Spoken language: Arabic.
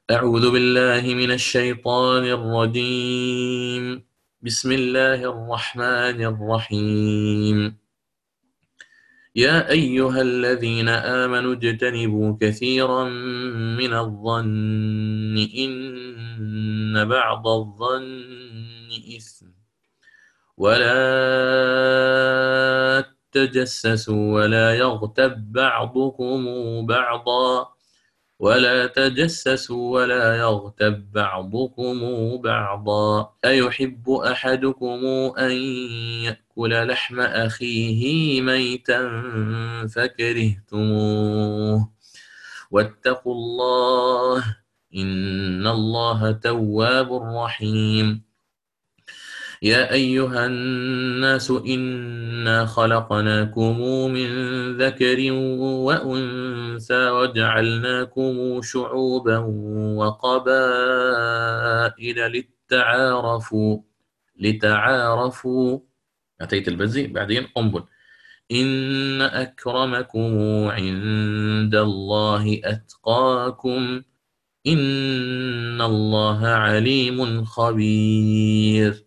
أعوذ بالله من الشيطان الرجيم. بسم الله الرحمن الرحيم. يا أيها الذين آمنوا اجتنبوا كثيرا من الظن إن بعض الظن إثم، ولا تجسسوا ولا يغتب بعضكم بعضا، بعضا. أيحب أحدكم أن يأكل لحم أخيه ميتا فكرهتموه، واتقوا الله إن الله تواب رحيم. يا أيها الناس إنا خلقناكم من ذكر وأنثى وجعلناكم شعوبا وقبائل لتعارفوا. أتيت البزي بعدين قنبل. إن أكرمكم عند الله أتقاكم، إن الله عليم خبير.